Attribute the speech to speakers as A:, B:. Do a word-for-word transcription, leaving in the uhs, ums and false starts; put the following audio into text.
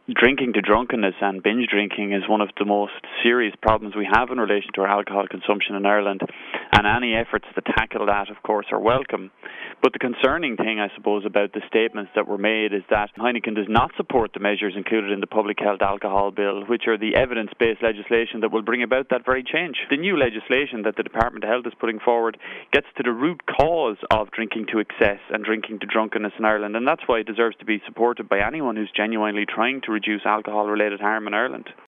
A: drinking to drunkenness and binge drinking is one of the most serious problems we have in relation to our alcohol consumption in Ireland, and any efforts to tackle that, of course, are welcome. But the concerning thing, I suppose, about the statements that were made is that Heineken does not support the measures included in the Public Health Alcohol Bill, which are the evidence-based legislation that will bring about that very change. The new legislation that the Department of Health is putting forward gets to the root cause of drinking to excess and drinking to drunkenness in Ireland, and that's why it deserves to be supported by anyone who's genuinely trying to reduce alcohol-related harm in Ireland.